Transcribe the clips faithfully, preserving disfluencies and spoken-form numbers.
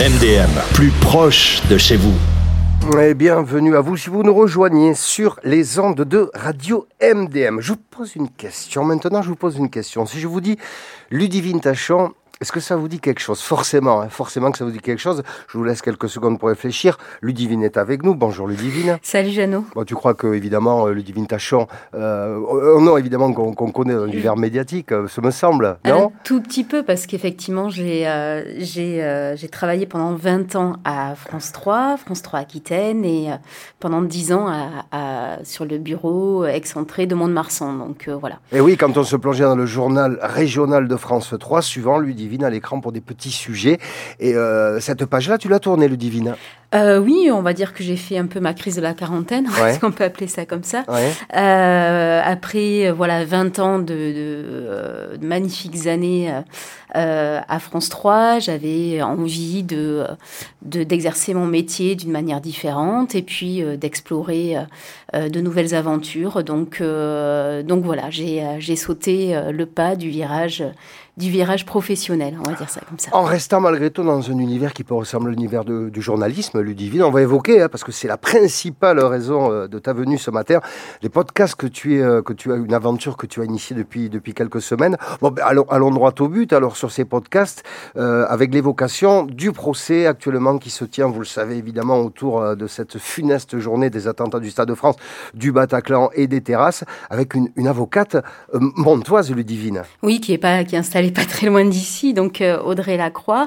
M D M, plus proche de chez vous. Et bienvenue à vous si vous nous rejoignez sur les ondes de Radio M D M. Je vous pose une question. Maintenant, je vous pose une question. Si je vous dis Ludivine Tachon, est-ce que ça vous dit quelque chose ? Forcément, hein, forcément que ça vous dit quelque chose. Je vous laisse quelques secondes pour réfléchir. Ludivine est avec nous. Bonjour Ludivine. Salut Jeannot. Bon, tu crois que, évidemment, Ludivine Tachon, euh, un nom évidemment qu'on, qu'on connaît dans l'univers médiatique, euh, ce me semble, non ? Un tout petit peu, parce qu'effectivement, j'ai, euh, j'ai, euh, j'ai travaillé pendant vingt ans à France trois, France trois Aquitaine, et euh, pendant dix ans à, à, sur le bureau excentré de Mont-de-Marsan. Donc euh, voilà. Et oui, quand on se plongeait dans le journal régional de France trois, suivant Ludivine à l'écran pour des petits sujets. Et euh, cette page-là, tu l'as tournée, Ludivine ? Euh, oui, on va dire que j'ai fait un peu ma crise de la quarantaine, ouais. est-ce qu'on peut appeler ça comme ça. Ouais. Euh, après, voilà, vingt ans de, de, euh, de magnifiques années euh, à France trois, j'avais envie de, de, d'exercer mon métier d'une manière différente et puis euh, d'explorer euh, de nouvelles aventures. Donc, euh, donc voilà, j'ai, j'ai sauté le pas du virage du virage professionnel, on va dire ça comme ça. En restant malgré tout dans un univers qui peut ressembler à l'univers de, du journalisme, Ludivine, on va évoquer, hein, parce que c'est la principale raison euh, de ta venue ce matin, les podcasts que tu, es, euh, que tu as, une aventure que tu as initiée depuis, depuis quelques semaines. Bon, ben, allons, allons droit au but, alors, sur ces podcasts, euh, avec l'évocation du procès actuellement qui se tient, vous le savez évidemment, autour euh, de cette funeste journée des attentats du Stade de France, du Bataclan et des terrasses, avec une, une avocate euh, montoise, Ludivine. Oui, qui est, pas, qui est installée pas très loin d'ici, donc euh, Audrey Lacroix.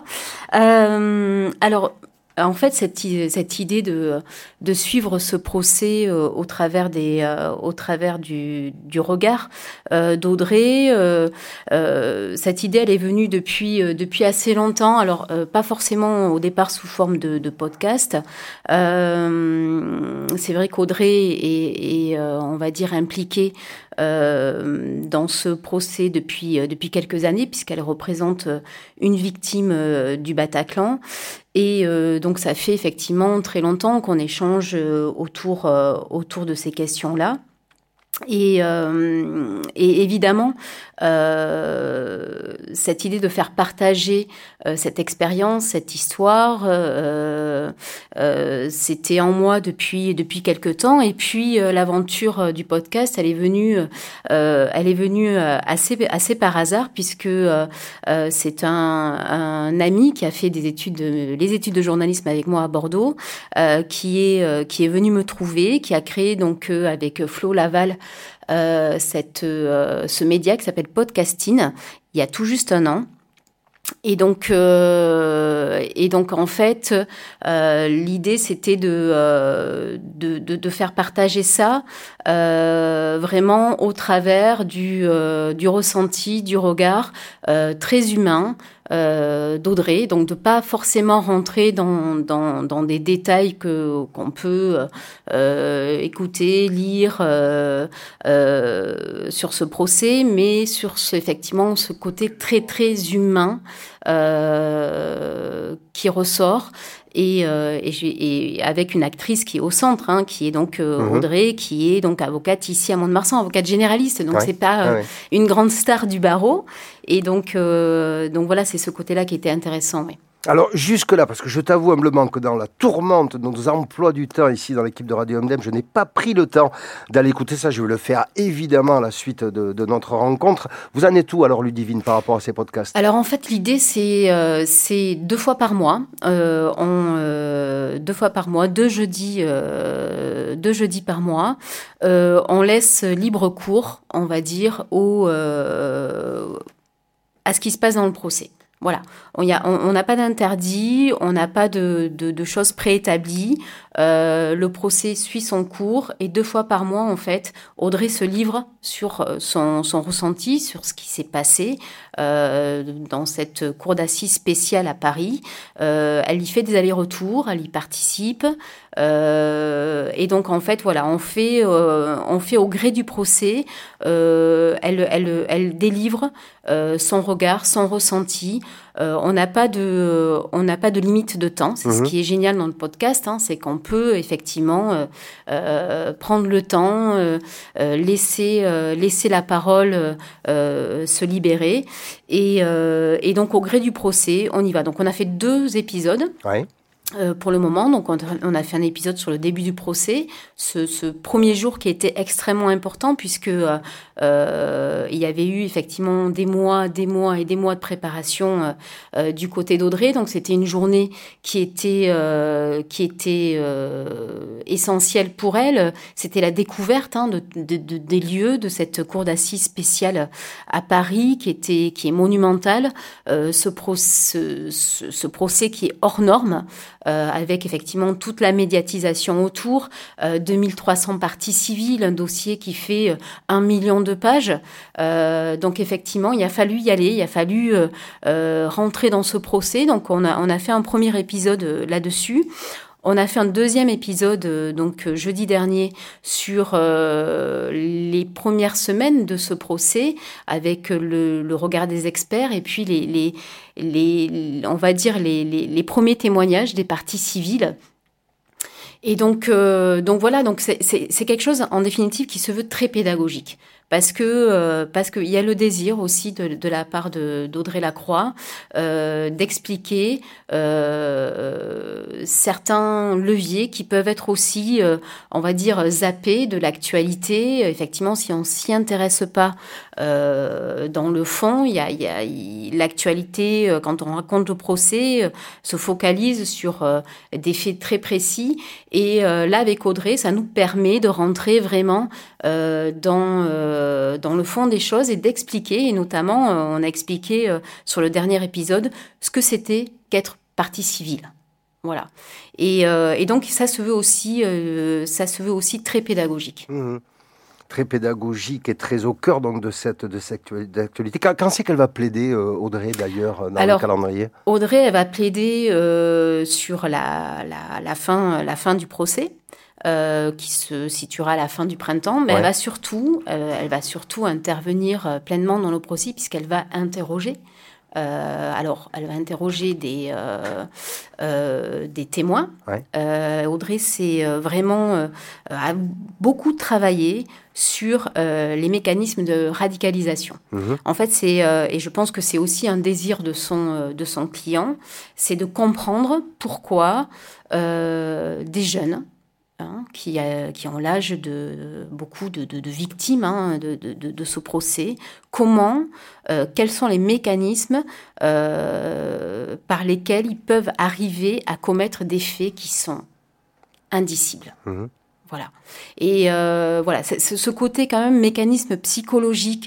Euh, alors, en fait, cette, cette idée de, de suivre ce procès euh, au travers, des, euh, au travers du, du regard euh, d'Audrey, euh, euh, cette idée, elle est venue depuis, euh, depuis assez longtemps. Alors, euh, pas forcément au départ sous forme de, de podcast. Euh, c'est vrai qu'Audrey est, est euh, on va dire, impliquée Euh, dans ce procès depuis, euh, depuis quelques années, puisqu'elle représente une victime euh, du Bataclan. Et euh, donc, ça fait effectivement très longtemps qu'on échange euh, autour, euh, autour de ces questions-là. Et, euh, et évidemment, euh, cette idée de faire partager euh, cette expérience, cette histoire, euh, euh, c'était en moi depuis depuis quelque temps. Et puis euh, l'aventure du podcast, elle est venue, euh, elle est venue assez assez par hasard, puisque euh, c'est un, un ami qui a fait des études, de, les études de journalisme avec moi à Bordeaux, euh, qui est euh, qui est venu me trouver, qui a créé donc euh, avec Flo Laval Euh, cette, euh, ce média qui s'appelle Podcasting, il y a tout juste un an. Et donc, euh, et donc en fait, euh, l'idée c'était de, euh, de, de, de faire partager ça euh, vraiment au travers du, euh, du ressenti, du regard euh, très humain euh, d'Audrey. Donc de pas forcément rentrer dans, dans, dans des détails que, qu'on peut euh, écouter, lire euh, euh, sur ce procès, mais sur ce, effectivement ce côté très très humain Euh, qui ressort et, euh, et, et avec une actrice qui est au centre, hein, qui est donc euh, mmh. Audrey, qui est donc avocate ici à Mont-de-Marsan, avocate généraliste, donc ouais. c'est pas euh, ouais. une grande star du barreau, et donc euh, donc voilà, c'est ce côté-là qui était intéressant. Oui. Alors, jusque-là, parce que je t'avoue humblement que dans la tourmente de nos emplois du temps ici dans l'équipe de Radio M D M, je n'ai pas pris le temps d'aller écouter ça. Je vais le faire évidemment à la suite de, de notre rencontre. Vous en êtes où alors, Ludivine, par rapport à ces podcasts ? Alors, en fait, l'idée, c'est, euh, c'est deux fois par mois. Euh, on, euh, deux fois par mois, deux jeudis, euh, deux jeudis par mois. Euh, on laisse libre cours, on va dire, au, euh, à ce qui se passe dans le procès. Voilà, on n'a on, on pas d'interdit, on n'a pas de, de, de choses préétablies. Euh, le procès suit son cours et deux fois par mois, en fait, Audrey se livre sur son, son ressenti, sur ce qui s'est passé euh, dans cette cour d'assises spéciale à Paris. Euh, elle y fait des allers-retours, elle y participe. Euh, et donc, en fait, voilà, on fait, euh, on fait au gré du procès. Euh, elle, elle, elle délivre euh, son regard, son ressenti. euh, on n'a pas de, on n'a pas de limite de temps. C'est mmh. ce qui est génial dans le podcast, hein, c'est qu'on peut effectivement euh, euh, prendre le temps, euh, euh, laisser, euh, laisser la parole euh, se libérer. Et, euh, et donc, au gré du procès, on y va. Donc, on a fait deux épisodes. Ouais. Euh, pour le moment, donc on, on a fait un épisode sur le début du procès, ce, ce premier jour qui était extrêmement important puisque euh, euh, il y avait eu effectivement des mois, des mois et des mois de préparation euh, euh, du côté d'Audrey. Donc c'était une journée qui était euh, qui était euh, essentielle pour elle. C'était la découverte hein, de, de, de, des lieux de cette cour d'assises spéciale à Paris qui était qui est monumentale. Euh, ce, pro, ce, ce, ce procès qui est hors norme. Euh, avec effectivement toute la médiatisation autour, euh, deux mille trois cents parties civiles, un dossier qui fait euh, un million de pages. Euh, donc effectivement, il a fallu y aller, il a fallu euh, euh, rentrer dans ce procès. Donc on a, on a fait un premier épisode euh, là-dessus. On a fait un deuxième épisode, euh, donc euh, jeudi dernier, sur euh, les premières semaines de ce procès, avec le, le regard des experts et puis les, les, les on va dire les, les, les premiers témoignages des parties civiles. Et donc, euh, donc voilà, donc c'est, c'est, c'est quelque chose en définitive qui se veut très pédagogique. Parce que euh, parce qu'il y a le désir aussi de, de la part de, d'Audrey Lacroix euh, d'expliquer euh, certains leviers qui peuvent être aussi, euh, on va dire, zappés de l'actualité. Effectivement, si on s'y intéresse pas euh, dans le fond, il y a, il y a il, l'actualité euh, quand on raconte le procès euh, se focalise sur euh, des faits très précis. Et euh, là, avec Audrey, ça nous permet de rentrer vraiment euh, dans euh, dans le fond des choses et d'expliquer, et notamment, euh, on a expliqué euh, sur le dernier épisode ce que c'était qu'être partie civile. Voilà. Et, euh, et donc, ça se veut aussi, euh, ça se veut aussi très pédagogique. Mmh. Très pédagogique et très au cœur donc, de cette, de cette actualité. Quand, quand c'est qu'elle va plaider, euh, Audrey, d'ailleurs, dans Alors, le calendrier ? Audrey, elle va plaider euh, sur la, la, la, fin, la fin du procès. Euh, qui se situera à la fin du printemps, mais ouais. elle va surtout, euh, elle va surtout intervenir euh, pleinement dans le procès puisqu'elle va interroger. Euh, alors, elle va interroger des euh, euh, des témoins. Ouais. Euh, Audrey, c'est euh, vraiment euh, a beaucoup travaillé sur euh, les mécanismes de radicalisation. Mmh. En fait, c'est euh, et je pense que c'est aussi un désir de son euh, de son client, c'est de comprendre pourquoi euh, des jeunes Hein, qui, a, qui ont l'âge de beaucoup de, de, de victimes hein, de, de, de ce procès. Comment, euh, quels sont les mécanismes euh, par lesquels ils peuvent arriver à commettre des faits qui sont indicibles. Mmh. Voilà. Et euh, voilà, c'est, c'est ce côté quand même mécanisme psychologique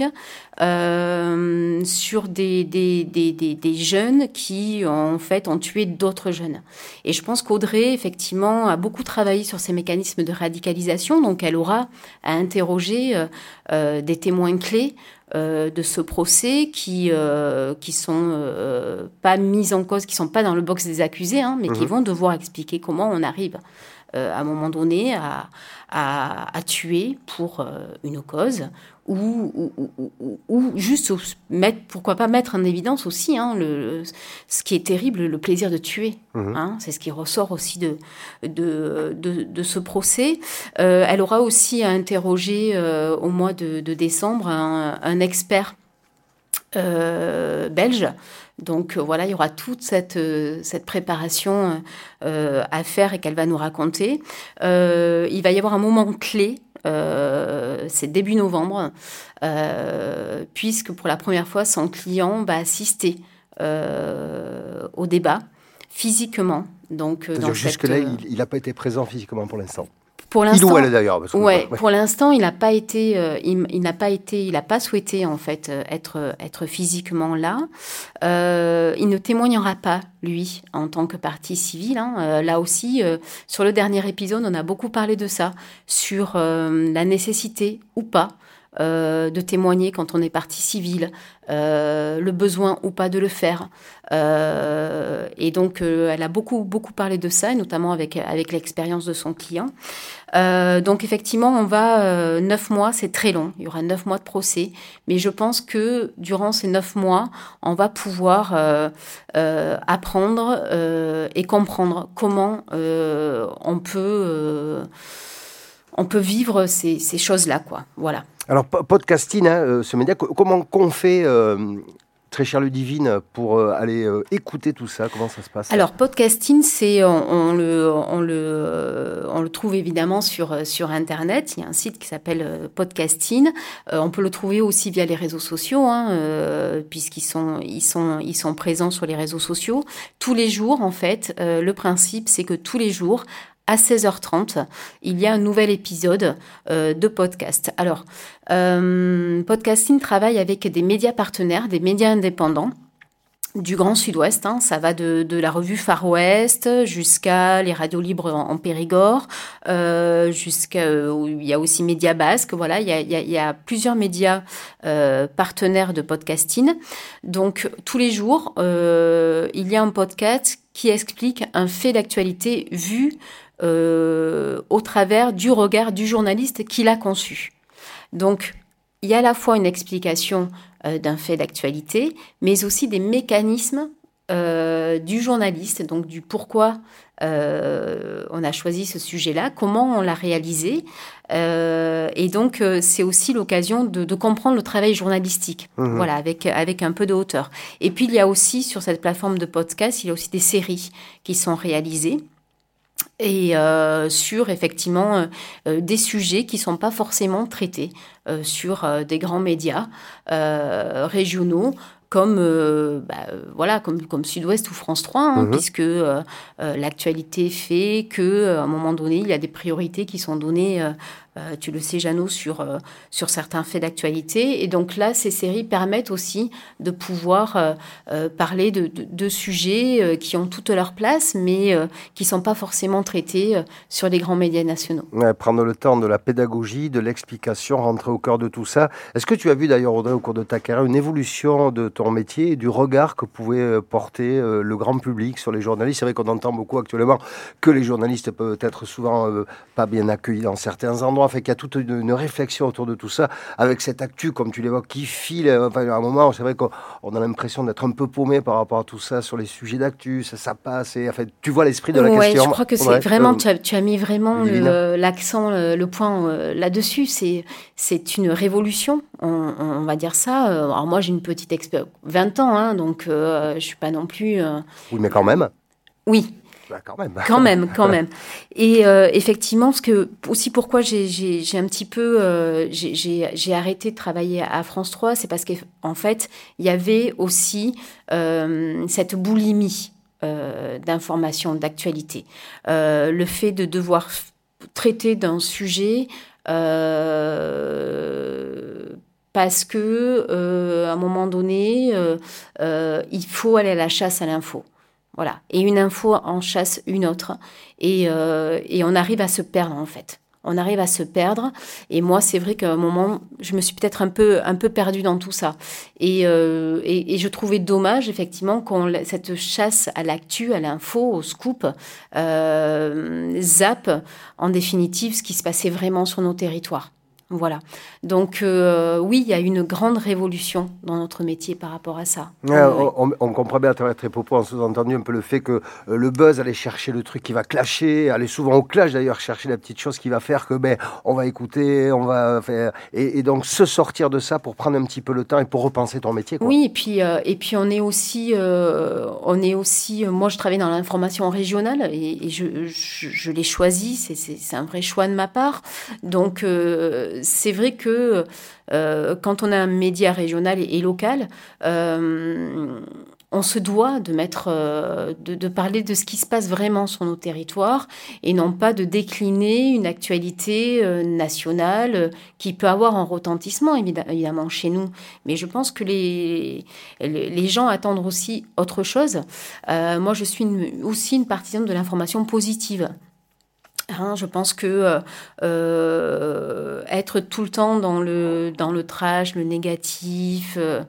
euh, sur des, des, des, des, des jeunes qui en fait ont tué d'autres jeunes. Et je pense qu'Audrey effectivement a beaucoup travaillé sur ces mécanismes de radicalisation, donc elle aura à interroger euh, des témoins clés euh, de ce procès qui euh, qui sont euh, pas mis en cause, qui sont pas dans le box des accusés, hein, mais mmh. qui vont devoir expliquer comment on arrive Euh, à un moment donné, à, à, à tuer pour euh, une cause, ou, ou, ou, ou, ou juste mettre, pourquoi pas mettre en évidence aussi hein, le, ce qui est terrible, le plaisir de tuer. Mmh. Hein, c'est ce qui ressort aussi de, de, de, de ce procès. Euh, elle aura aussi à interroger euh, au mois de, de décembre un, un expert euh, belge. Donc euh, voilà, il y aura toute cette, euh, cette préparation euh, à faire et qu'elle va nous raconter. Euh, il va y avoir un moment clé, euh, c'est début novembre, euh, puisque pour la première fois, son client va assister euh, au débat physiquement. Donc, dans jusque-là, cette... il n'a pas été présent physiquement pour l'instant. Pour l'instant, il ou elle d'ailleurs. Parce que ouais, ouais. Pour l'instant, il n'a pas été, euh, il, il n'a pas été, il n'a pas souhaité en fait être être physiquement là. Euh, il ne témoignera pas lui en tant que partie civile. Hein. Euh, là aussi, euh, sur le dernier épisode, on a beaucoup parlé de ça, sur euh, la nécessité ou pas euh, de témoigner quand on est partie civile, euh, le besoin ou pas de le faire. Euh, et donc, euh, elle a beaucoup, beaucoup parlé de ça, et notamment avec, avec l'expérience de son client. Euh, donc, effectivement, on va... Euh, neuf mois, c'est très long. Il y aura neuf mois de procès. Mais je pense que durant ces neuf mois, on va pouvoir euh, euh, apprendre euh, et comprendre comment euh, on peut... Euh, on peut vivre ces, ces choses-là, quoi. Voilà. Alors, podcasting, hein, ce média, comment qu'on fait, euh, très cher Ludivine, pour euh, aller euh, écouter tout ça? Comment ça se passe? Alors, podcasting, c'est, on, on, le, on, le, on le trouve évidemment sur, sur Internet. Il y a un site qui s'appelle Podcasting. Euh, on peut le trouver aussi via les réseaux sociaux, hein, euh, puisqu'ils sont, ils sont, ils sont présents sur les réseaux sociaux. Tous les jours, en fait, euh, le principe, c'est que tous les jours, à seize heures trente, il y a un nouvel épisode euh, de podcast. Alors, euh, Podcasting travaille avec des médias partenaires, des médias indépendants du Grand Sud-Ouest. Hein. Ça va de, de la revue Far West jusqu'à les radios libres en, en Périgord, euh, jusqu'à euh, il y a aussi Média Basque. Voilà, il y a, il y a, il y a plusieurs médias euh, partenaires de podcasting. Donc, tous les jours, euh, il y a un podcast qui explique un fait d'actualité vu Euh, au travers du regard du journaliste qui l'a conçu. Donc, il y a à la fois une explication euh, d'un fait d'actualité, mais aussi des mécanismes euh, du journaliste, donc du pourquoi euh, on a choisi ce sujet-là, comment on l'a réalisé. Euh, et donc, euh, c'est aussi l'occasion de, de comprendre le travail journalistique, mmh. voilà, avec, avec un peu de hauteur. Et puis, il y a aussi, sur cette plateforme de podcast, il y a aussi des séries qui sont réalisées. Et euh, sur effectivement euh, des sujets qui sont pas forcément traités euh, sur euh, des grands médias euh, régionaux comme euh, bah, voilà comme comme Sud-Ouest ou France trois, hein, mmh. puisque euh, euh, l'actualité fait que à un moment donné il y a des priorités qui sont données. Euh, Euh, tu le sais, Jeannot, sur, euh, sur certains faits d'actualité. Et donc là, ces séries permettent aussi de pouvoir euh, euh, parler de, de, de sujets euh, qui ont toute leur place, mais euh, qui ne sont pas forcément traités euh, sur les grands médias nationaux. Ouais, prendre le temps de la pédagogie, de l'explication, rentrer au cœur de tout ça. Est-ce que tu as vu d'ailleurs, Audrey, au cours de ta carrière, une évolution de ton métier et du regard que pouvait porter euh, le grand public sur les journalistes? C'est vrai qu'on entend beaucoup actuellement que les journalistes peuvent être souvent euh, pas bien accueillis dans certains endroits. Fait qu'il y a toute une, une réflexion autour de tout ça, avec cette actu, comme tu l'évoques, qui file. Enfin, à un moment, c'est vrai qu'on on a l'impression d'être un peu paumé par rapport à tout ça, sur les sujets d'actu, ça, ça passe. Et, en fait, tu vois l'esprit de la ouais, question. Je crois que c'est ouais, vraiment, euh, tu, as, tu as mis vraiment le, l'accent, le, le point euh, là-dessus. C'est, c'est une révolution, on, on va dire ça. Alors moi, j'ai une petite expérience, vingt ans, hein, donc euh, je ne suis pas non plus... Euh... Oui, mais quand même. Oui. Bah, quand même. Quand même, quand même. Et euh, effectivement, parce que aussi pourquoi j'ai, j'ai, j'ai un petit peu, euh, j'ai, j'ai, j'ai arrêté de travailler à France trois, c'est parce qu'en fait, il y avait aussi euh, cette boulimie euh, d'informations, d'actualité, euh, le fait de devoir traiter d'un sujet. Euh, parce que euh, à un moment donné, euh, euh, il faut aller à la chasse à l'info. Voilà. Et une info en chasse une autre. Et, euh, et on arrive à se perdre, en fait. On arrive à se perdre. Et moi, c'est vrai qu'à un moment, je me suis peut-être un peu, un peu perdue dans tout ça. Et, euh, et, et je trouvais dommage, effectivement, qu'on cette chasse à l'actu, à l'info, au scoop, euh, zappe, en définitive, ce qui se passait vraiment sur nos territoires. Voilà. Donc, euh, oui, il y a une grande révolution dans notre métier par rapport à ça. Ouais, ouais. On, on comprend bien à travers tes propos, en sous-entendu un peu le fait que euh, le buzz, aller chercher le truc qui va clasher, aller souvent au clash d'ailleurs, chercher la petite chose qui va faire que ben, on va écouter, on va faire. Et, et donc, se sortir de ça pour prendre un petit peu le temps et pour repenser ton métier, quoi. Oui, et puis, euh, et puis on est aussi. Euh, on est aussi euh, moi, je travaille dans l'information régionale et, et je, je, je l'ai choisi, c'est, c'est, c'est un vrai choix de ma part. Donc, euh, c'est vrai que euh, quand on a un média régional et, et local, euh, on se doit de mettre, euh, de, de parler de ce qui se passe vraiment sur nos territoires et non pas de décliner une actualité euh, nationale euh, qui peut avoir un retentissement évidemment chez nous. Mais je pense que les, les gens attendent aussi autre chose. Euh, moi, je suis une, aussi une partisane de l'information positive. Hein, je pense que euh, être tout le temps dans le, dans le trash, le négatif, euh,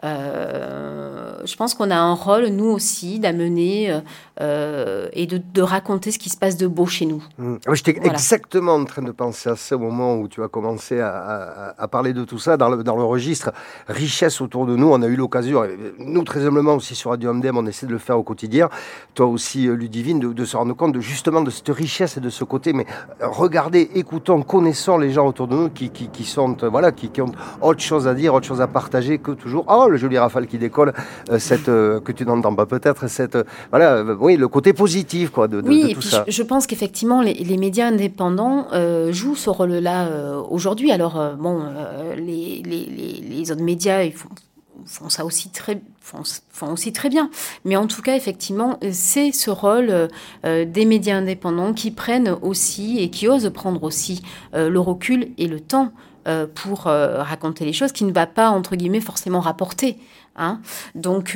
euh, je pense qu'on a un rôle, nous aussi, d'amener euh, et de, de raconter ce qui se passe de beau chez nous. Mmh. J'étais Voilà. exactement en train de penser à ça au moment où tu as commencé à, à, à parler de tout ça, dans le, dans le registre richesse autour de nous. On a eu l'occasion, nous très humblement aussi sur Radio M D M, on essaie de le faire au quotidien, toi aussi Ludivine, de, de se rendre compte de, justement de cette richesse et de ce côté, mais regardez, écoutons, connaissons les gens autour de nous qui, qui, qui sont, euh, voilà, qui, qui ont autre chose à dire, autre chose à partager que toujours, oh, le joli rafale qui décolle, euh, cette, euh, que tu n'entends pas peut-être, cette, euh, voilà, euh, oui, le côté positif, quoi, de, de, oui, de et tout puis ça. Je, je pense qu'effectivement, les, les médias indépendants euh, jouent ce rôle-là euh, aujourd'hui. Alors, euh, bon, euh, les, les, les, les autres médias, ils font, font ça aussi très, font, font aussi très bien. Mais en tout cas, effectivement, c'est ce rôle euh, des médias indépendants qui prennent aussi et qui osent prendre aussi euh, le recul et le temps euh, pour euh, raconter les choses, qui ne va pas, entre guillemets, forcément rapporter. Hein, donc,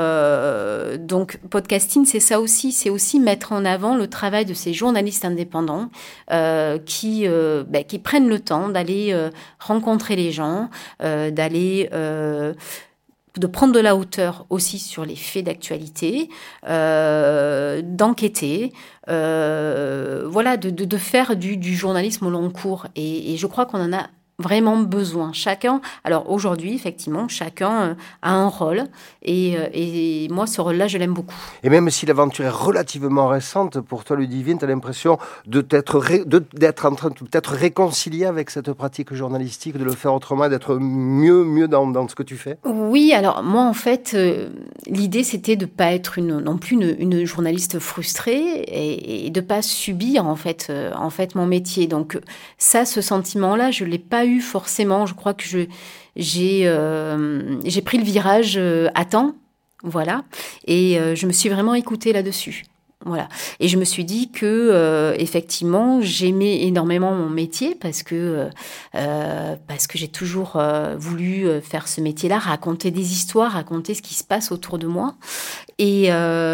euh, donc, podcasting, c'est ça aussi. C'est aussi mettre en avant le travail de ces journalistes indépendants euh, qui, euh, bah, qui prennent le temps d'aller euh, rencontrer les gens, euh, d'aller... Euh, de prendre de la hauteur aussi sur les faits d'actualité, euh, d'enquêter, euh, voilà, de, de, de faire du, du journalisme au long cours. Et, et je crois qu'on en a vraiment besoin. Chacun, alors aujourd'hui, effectivement, chacun a un rôle et, et moi, ce rôle-là, je l'aime beaucoup. Et même si l'aventure est relativement récente, pour toi, Ludivine, tu as l'impression de t'être, ré, de, d'être en train de t'être réconcilié avec cette pratique journalistique, de le faire autrement, d'être mieux, mieux dans, dans ce que tu fais? Oui, alors moi, en fait, euh, l'idée, c'était de ne pas être une, non plus une, une journaliste frustrée et, et de ne pas subir, en fait, euh, en fait, mon métier. Donc ça, ce sentiment-là, je ne l'ai pas eu forcément. Je crois que je, j'ai, euh, j'ai pris le virage euh, à temps, voilà, et euh, je me suis vraiment écoutée là-dessus. Voilà. Et je me suis dit que euh, effectivement j'aimais énormément mon métier parce que euh, parce que j'ai toujours euh, voulu faire ce métier-là, raconter des histoires, raconter ce qui se passe autour de moi. Et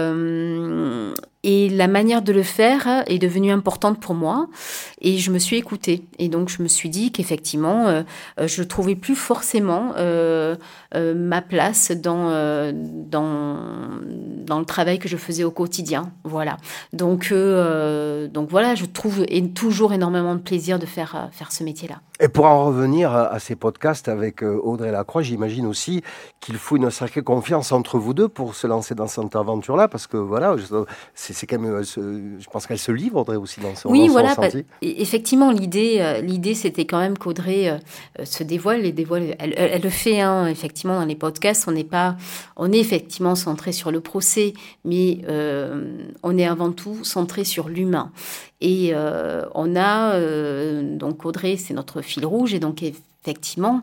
euh, et la manière de le faire est devenue importante pour moi et je me suis écoutée. Et donc, je me suis dit qu'effectivement, euh, je ne trouvais plus forcément euh, euh, ma place dans, euh, dans, dans le travail que je faisais au quotidien. Voilà. Donc, euh, donc voilà, je trouve et toujours énormément de plaisir de faire, faire ce métier-là. Et pour en revenir à ces podcasts avec Audrey Lacroix, j'imagine aussi qu'il faut une sacrée confiance entre vous deux pour se lancer dans cette aventure-là, parce que voilà, c'est, c'est quand même, je pense qu'elle se livre, Audrey, aussi dans son, oui, dans voilà, son ressenti. Bah, effectivement, l'idée, l'idée, c'était quand même qu'Audrey euh, se dévoile, et dévoile, elle, elle, elle le fait, hein, effectivement, dans les podcasts, on n'est pas, on est effectivement centré sur le procès, mais euh, on est avant tout centré sur l'humain. Et euh, on a, euh, donc Audrey, c'est notre fil rouge, et donc effectivement,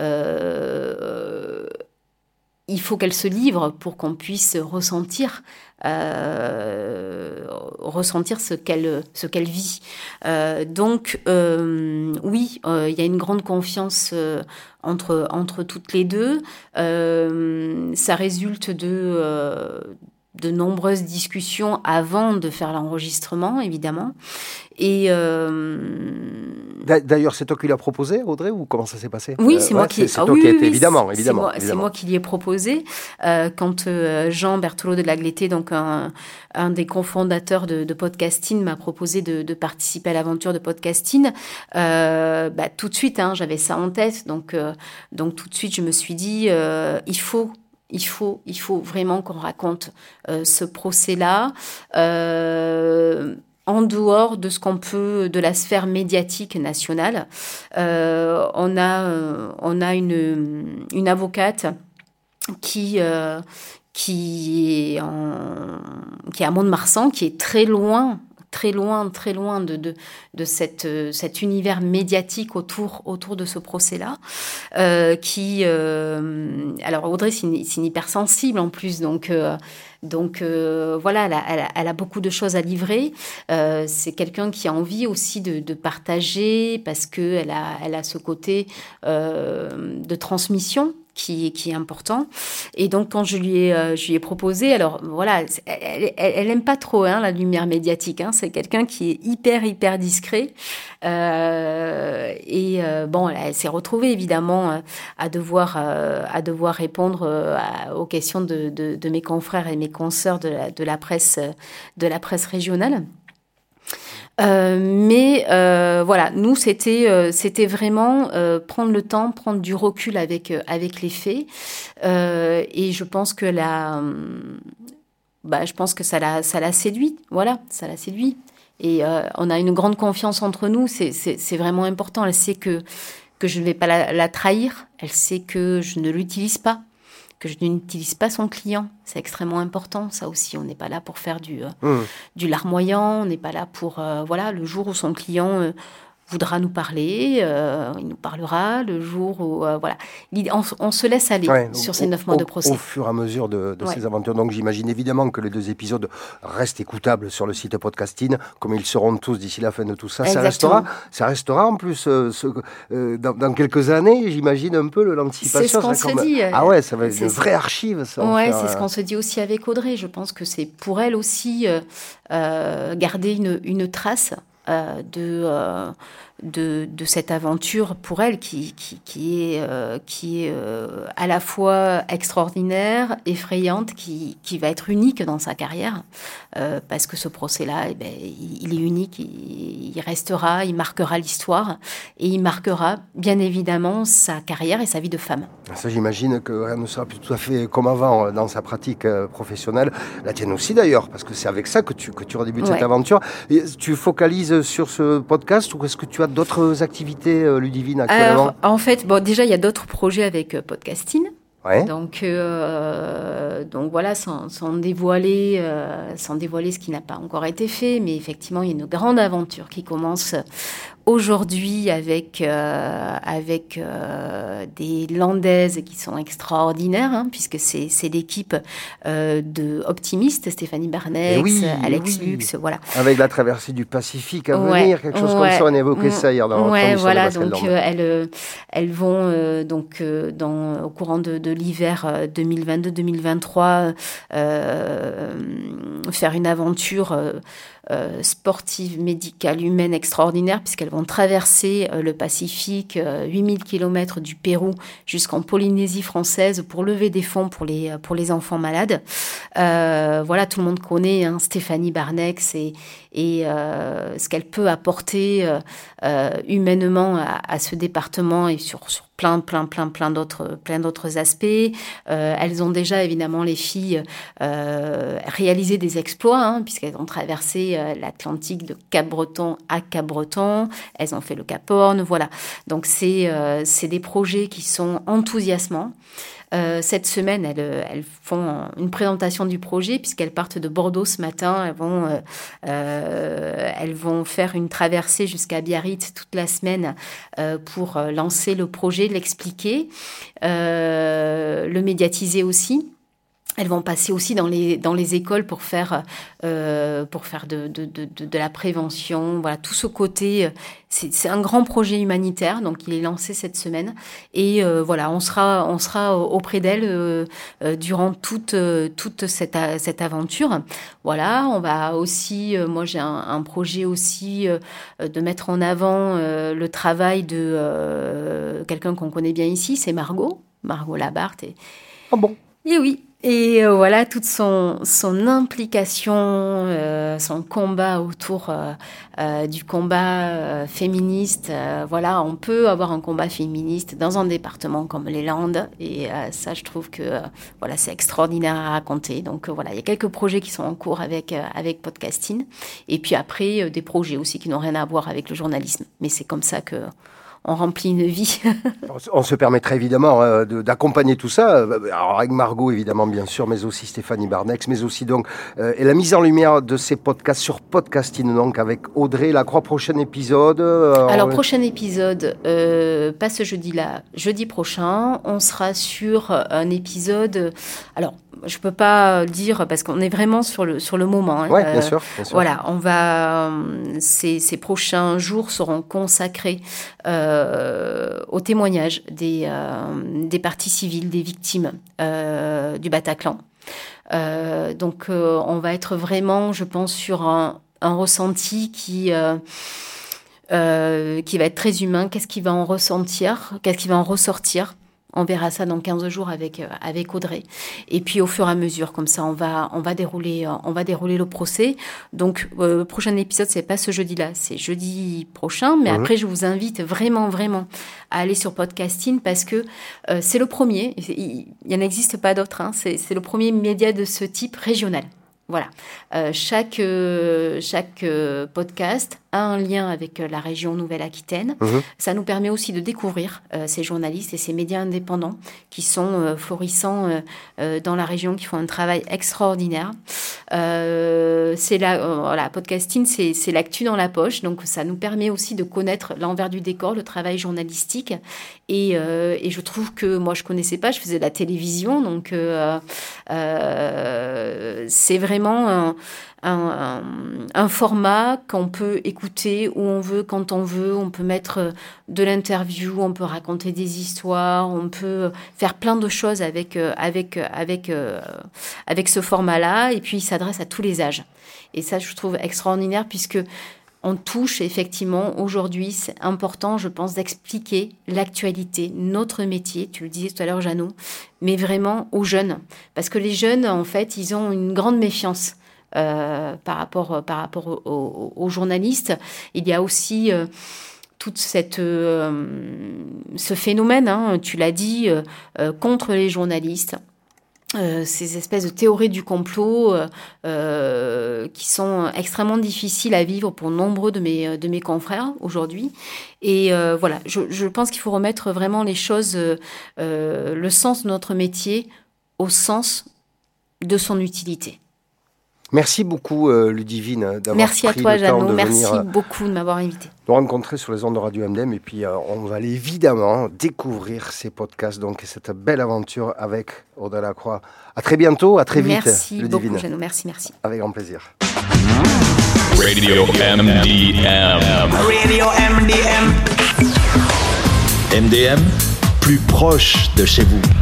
euh, il faut qu'elle se livre pour qu'on puisse ressentir, euh, ressentir ce qu'elle, ce qu'elle vit. Euh, donc, euh, oui, euh, il y a une grande confiance euh, entre, entre toutes les deux. Euh, ça résulte de... Euh, de nombreuses discussions avant de faire l'enregistrement, évidemment. Et euh... D'ailleurs, c'est toi qui l'as proposé, Audrey, ou comment ça s'est passé? Oui, c'est euh, moi ouais, qui. C'est, c'est ah, toi oui, qui oui, été, oui, évidemment, c'est, évidemment, c'est moi, évidemment. C'est moi qui l'y ai proposé. Euh, quand euh, Jean Berthelot de Lagleté, donc un, un des cofondateurs de, de Podcasting, m'a proposé de, de participer à l'aventure de Podcasting, euh, bah, tout de suite, hein, j'avais ça en tête. Donc, euh, donc tout de suite, je me suis dit, euh, il faut. Il faut, il faut vraiment qu'on raconte euh, ce procès-là euh, en dehors de ce qu'on peut, de la sphère médiatique nationale. Euh, on a, euh, on a une, une avocate qui, euh, qui, est en, qui est à Mont-de-Marsan, qui est très loin. très loin, très loin de, de, de cette, cet univers médiatique autour, autour de ce procès-là. Euh, qui, euh, alors Audrey, c'est une, c'est une hypersensible en plus, donc, euh, donc euh, voilà, elle a, elle, a, elle a beaucoup de choses à livrer. Euh, c'est quelqu'un qui a envie aussi de, de partager, parce qu'elle a, elle a ce côté euh, de transmission qui, qui est important. Et donc, quand je lui ai, euh, je lui ai proposé, alors voilà, elle, elle, elle aime pas trop hein, la lumière médiatique. Hein, c'est quelqu'un qui est hyper, hyper discret. Euh, et euh, bon, elle, elle s'est retrouvée évidemment à devoir, euh, à devoir répondre euh, à, aux questions de, de, de mes confrères et mes consoeurs de la, de la presse, de la presse régionale. Euh, mais euh, voilà, nous c'était euh, c'était vraiment euh, prendre le temps, prendre du recul avec euh, avec les faits, euh, et je pense que la, bah je pense que ça l'a ça l'a séduit, voilà, ça l'a séduit, et euh, on a une grande confiance entre nous, c'est c'est c'est vraiment important. Elle sait que que je ne vais pas la, la trahir, elle sait que je ne l'utilise pas, que je n'utilise pas son client. C'est extrêmement important, ça aussi. On n'est pas là pour faire du, euh, mmh. du larmoyant, on n'est pas là pour... Euh, voilà, le jour où son client euh, voudra nous parler, euh, il nous parlera. Le jour où... Euh, voilà, on, on se laisse aller ouais, sur au, ces neuf mois au, de procès. Au fur et à mesure de, de ouais. ces aventures. Donc j'imagine évidemment que les deux épisodes restent écoutables sur le site Podcasting, comme ils seront tous d'ici la fin de tout ça. Ça restera, ça restera en plus euh, ce, euh, dans, dans quelques années, j'imagine un peu l'anticipation. C'est ce qu'on se comme... dit. Ah ouais, ça va être une vraie archive. Ça, ouais, faire, c'est euh... ce qu'on se dit aussi avec Audrey. Je pense que c'est pour elle aussi euh, euh, garder une, une trace euh, de... Euh, De, de cette aventure pour elle qui, qui, qui est, euh, qui est euh, à la fois extraordinaire, effrayante, qui, qui va être unique dans sa carrière, euh, parce que ce procès-là, eh ben, il, il est unique, il, il restera, il marquera l'histoire, et il marquera bien évidemment sa carrière et sa vie de femme. Ça, j'imagine que rien ne sera plus tout à fait comme avant dans sa pratique professionnelle, la tienne aussi d'ailleurs, parce que c'est avec ça que tu, que tu redébutes ouais. cette aventure. Et tu focalises sur ce podcast ou est-ce que tu as d'autres activités, euh, Ludivine, actuellement? Alors, en fait, bon, déjà, il y a d'autres projets avec euh, Podcasting. Ouais. Donc, euh, donc voilà, sans, sans dévoiler, euh, sans dévoiler ce qui n'a pas encore été fait, mais effectivement, il y a une grande aventure qui commence aujourd'hui avec euh, avec euh, des Landaises qui sont extraordinaires, hein, puisque c'est c'est l'équipe euh, de Optimiste, Stéphanie Barnex, oui, Alex oui. Lux, voilà. Avec la traversée du Pacifique à ouais, venir, quelque chose ouais, comme ça, on évoquait mmh, ça hier dans ouais, l'émission voilà, de Pascal donc Lande. euh, elles elles vont euh, donc euh, dans au courant de, de l'hiver euh, deux mille vingt-deux deux mille vingt-trois euh, faire une aventure euh, Euh, sportive, médicale, humaine extraordinaire, puisqu'elles vont traverser euh, le Pacifique, euh, huit mille kilomètres du Pérou jusqu'en Polynésie française pour lever des fonds pour les, pour les enfants malades. Euh, voilà, tout le monde connaît hein, Stéphanie Barnex et, et euh, ce qu'elle peut apporter euh, euh, humainement à, à ce département et sur, sur plein, plein, plein, plein d'autres, plein d'autres aspects. Euh, elles ont déjà, évidemment, les filles, euh, réalisé des exploits, hein, puisqu'elles ont traversé euh, l'Atlantique de Cap-Breton à Cap-Breton. Elles ont fait le Cap Horn, voilà. Donc, c'est, euh, c'est des projets qui sont enthousiasmants. Euh, cette semaine, elles, elles font une présentation du projet puisqu'elles partent de Bordeaux ce matin. Elles vont, euh, euh, elles vont faire une traversée jusqu'à Biarritz toute la semaine euh, pour lancer le projet, l'expliquer, euh, le médiatiser aussi. Elles vont passer aussi dans les dans les écoles pour faire euh, pour faire de de de de la prévention, voilà, tout ce côté. C'est c'est un grand projet humanitaire, donc il est lancé cette semaine et euh, voilà, on sera on sera auprès d'elles euh, euh, durant toute euh, toute cette cette aventure. Voilà, on va aussi, euh, moi j'ai un, un projet aussi euh, de mettre en avant euh, le travail de euh, quelqu'un qu'on connaît bien ici, c'est Margot, Margot Labarthe. Et, ah bon? Et oui. Et euh, voilà, toute son, son implication, euh, son combat autour euh, euh, du combat euh, féministe. Euh, voilà, on peut avoir un combat féministe dans un département comme les Landes. Et euh, ça, je trouve que euh, voilà, c'est extraordinaire à raconter. Donc euh, voilà, il y a quelques projets qui sont en cours avec, euh, avec Podcasting. Et puis après, euh, des projets aussi qui n'ont rien à voir avec le journalisme. Mais c'est comme ça que... on remplit une vie. On se permettrait évidemment euh, de, d'accompagner tout ça, alors avec Margot évidemment bien sûr, mais aussi Stéphanie Barnex, mais aussi donc euh, et la mise en lumière de ces podcasts sur Podcasting, donc avec Audrey Lacroix, prochain épisode. Euh, alors on... prochain épisode, euh, pas ce jeudi-là, jeudi prochain, on sera sur un épisode, alors je peux pas dire parce qu'on est vraiment sur le sur le moment. Hein. Ouais, bien, euh, sûr, bien sûr. Voilà, on va ces, ces prochains jours seront consacrés euh, au témoignage des euh, des parties civiles, des victimes euh, du Bataclan. Euh, donc, euh, on va être vraiment, je pense, sur un, un ressenti qui euh, euh, qui va être très humain. Qu'est-ce qu'il va en ressentir ? Qu'est-ce qui va en ressortir ? On verra ça dans quinze jours avec avec Audrey. Et puis au fur et à mesure, comme ça, on va on va dérouler on va dérouler le procès. Donc euh, le prochain épisode, c'est pas ce jeudi-là, c'est jeudi prochain. Mais mmh. après, je vous invite vraiment vraiment à aller sur Podcasting parce que euh, c'est le premier. Il, il en existe pas d'autres. Hein, c'est c'est le premier média de ce type régional. Voilà. Euh, chaque euh, chaque euh, podcast a un lien avec euh, la région Nouvelle-Aquitaine. Mmh. Ça nous permet aussi de découvrir euh, ces journalistes et ces médias indépendants qui sont euh, florissants euh, euh, dans la région, qui font un travail extraordinaire. Euh, c'est la euh, voilà, podcasting, c'est c'est l'actu dans la poche, donc ça nous permet aussi de connaître l'envers du décor, le travail journalistique. Et euh, et je trouve que moi je connaissais pas, je faisais de la télévision, donc euh, euh, c'est vraiment un Un, un, un format qu'on peut écouter où on veut, quand on veut. On peut mettre de l'interview, on peut raconter des histoires, on peut faire plein de choses avec, avec, avec, avec ce format-là. Et puis, il s'adresse à tous les âges. Et ça, je trouve extraordinaire puisque on touche effectivement, aujourd'hui, c'est important, je pense, d'expliquer l'actualité, notre métier, tu le disais tout à l'heure, Jeannot, mais vraiment aux jeunes. Parce que les jeunes, en fait, ils ont une grande méfiance. Euh, par rapport, par rapport aux, aux, aux journalistes. Il y a aussi euh, toute cette, euh, ce phénomène, hein, tu l'as dit, euh, contre les journalistes. Euh, ces espèces de théories du complot euh, euh, qui sont extrêmement difficiles à vivre pour nombreux de mes, de mes confrères aujourd'hui. Et euh, voilà, je, je pense qu'il faut remettre vraiment les choses, euh, le sens de notre métier au sens de son utilité. Merci beaucoup, euh, Ludivine, d'avoir merci pris toi, le Jeannot. temps de merci venir... Merci beaucoup de m'avoir invité. Nous rencontrer sur les ondes de Radio M D M et puis euh, on va évidemment découvrir ces podcasts donc et cette belle aventure avec Audrey Lacroix. À très bientôt, à très vite. Merci Ludivine. beaucoup, Jeannot. Merci, merci. Avec grand plaisir. Radio M D M. Radio M D M. M D M, plus proche de chez vous.